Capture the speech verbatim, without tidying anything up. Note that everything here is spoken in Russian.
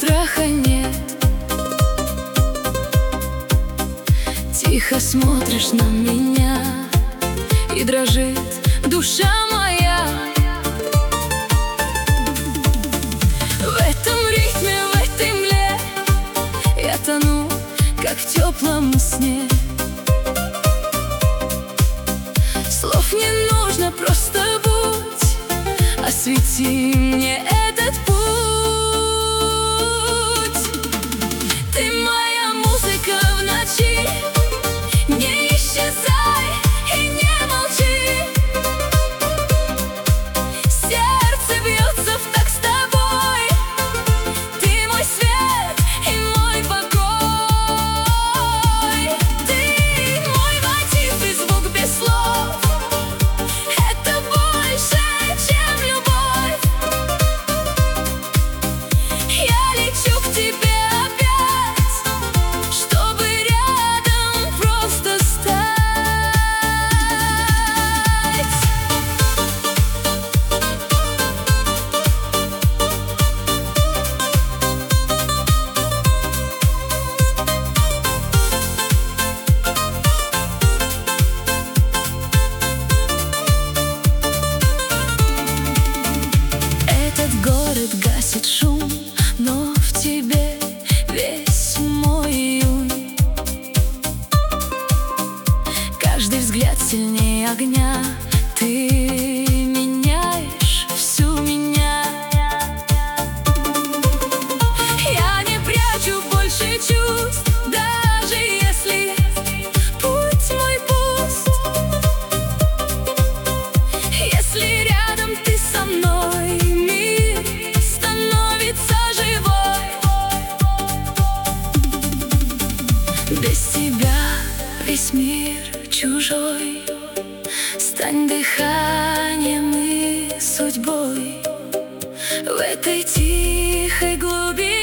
страха нет. Тихо смотришь на меня, и дрожит душа моя. В этом ритме, в этой мгле я тону, как в теплом сне. Слов не нужно, просто будь, освети мне этот путь. Ты моя музыка в ночи, не исчезай и не молчи. Сердце бьется в такт с тобой, ты мой свет и мой покой. Ты мой мотив и звук без слов, это больше, чем любовь. Я лечу к тебе опять, чтобы рядом просто стать. Этот город гасит шум, но в тебе весь мой июнь. Каждый взгляд сильнее огня, ты меняешь всю меня. Я не прячу больше чувств, даже если путь мой пуст. Если рядом ты со мной, мир становится живой. Без тебя весь мир чужой. Стань дыханием и судьбой в этой тихой глубине.